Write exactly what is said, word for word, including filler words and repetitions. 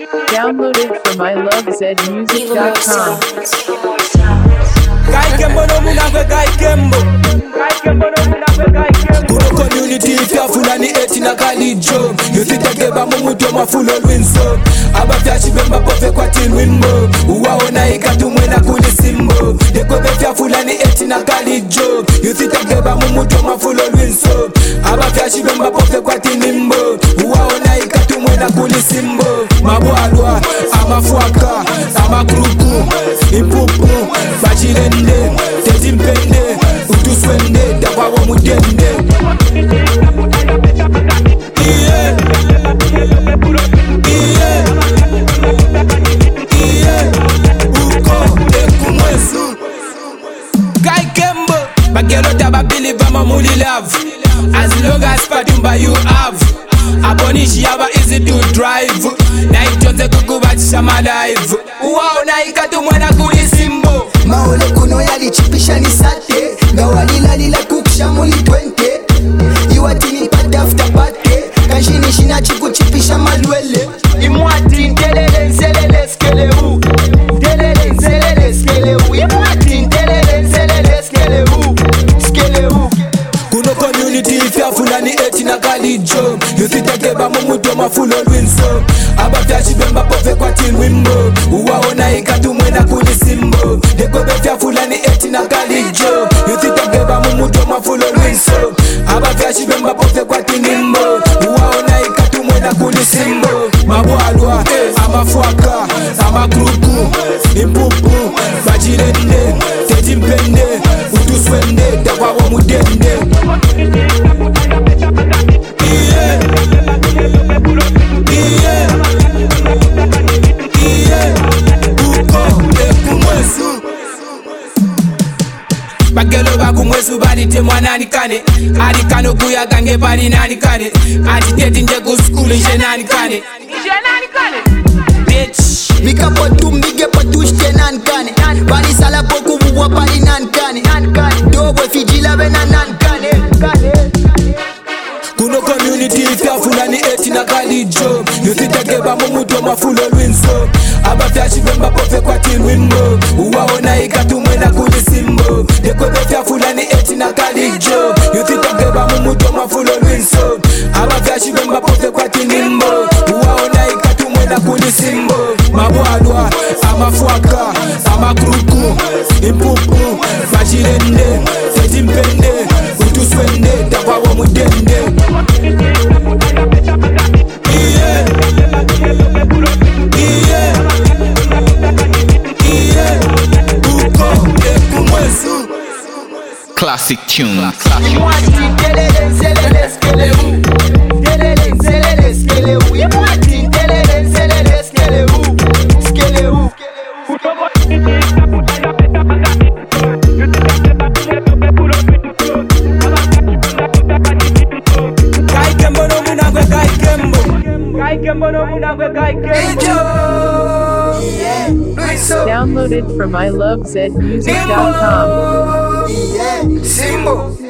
Downloaded from I love zed music dot com. Guy Kembo no munagwe Guy Kembo Guy Kembo no munagwe Guy Kembo Kuno community ifya fulani eti na kalijo Yusitegeba mumuto mafulo lwinso Aba fyashi bemba pofe kwa tilwimbo Uwaona ikatu mwena kuli simbo Deko befya fulani eti na kalijo Yusitegeba mumuto mafulo lwinso Aba fyashi bemba pofe kwa tilwimbo Uwaona ikatu mwena kuli simbo Mabualwa, amafuaka, amakruku, impupu, bachirende, tetimpende, utuswende, dabawa mudende. Iye, iye, iye, uko, ekumwesu. Guy Kembo, bagelo taba believe I'm a muli love. As long as patumba you have. Abonishi yaba easy to drive. Na itonze kukubachisha malive. Uwaona ikatu mwena kulisimbo. Maole kuno yalichipisha ni sate. Ngawalila lila kukusha muli twente. Iwatini pate after pate. Kanshini shina chiku chipisha malwele. Imwati ntelele nselele skele u. Ntelele nselele skele u. Imwati ntelele nselele skele u. Skele u. Kuno community ifya fulani eti na kalijo Yusitegeba mumuto mafulo lwinso Aba fyashi bemba pofe kwa tilwimbo Uwaona ikatu mwena kulisimbo Deko befya fulani eti na kalijo Yusitegeba mumuto mafulo lwinso Aba fyashi bemba pofe kwa tilwimbo Uwaona ikatu mwena kulisimbo Mabualwa, amafuaka, amakruku, impupu, bachirende, tetimpende, utuswende, dabawa mudende. Iye, iye, iye, uko, ekumwesu. Bagelo bakumwesu balite mwanani kane Ali kano kuya gange bali nani kane Ati teti nje kuskulu nje nani kane Nje nani kane Bitch Mika potu mbige potu shte nan kane Bali sala poku buwa pali nan kane Dobwe fijila bena nan kane Kuno community ifya fulani eti na kalijo Yusitegeba mumuto mafulo lwinso Aba fyashi bemba pofe kwa tilwimbo Uwaona ikatu mwena kulisimbo Deko befya fulani eti na kalijo Yusitegeba mumuto mafulo lwinso Aba fyashi bemba pofe kwa tilwimbo Uwaona ikatu mwena kulisimbo Mabualwa, amafuaka, amakruku, impupu, bachirende, tetimpende, utuswende, dabawa mudende. Iye, iye, iye, uko, ekumwesu. Classic tune. Imwati ntelele nselele skele u. Ntelele nselele skele u. Imwati ntelele nselele skele u. Skele u. Guy Kembo no munagwe Guy Kembo Guy Kembo no munagwe Guy Kembo. Downloaded from I love zed music dot com. Simbo.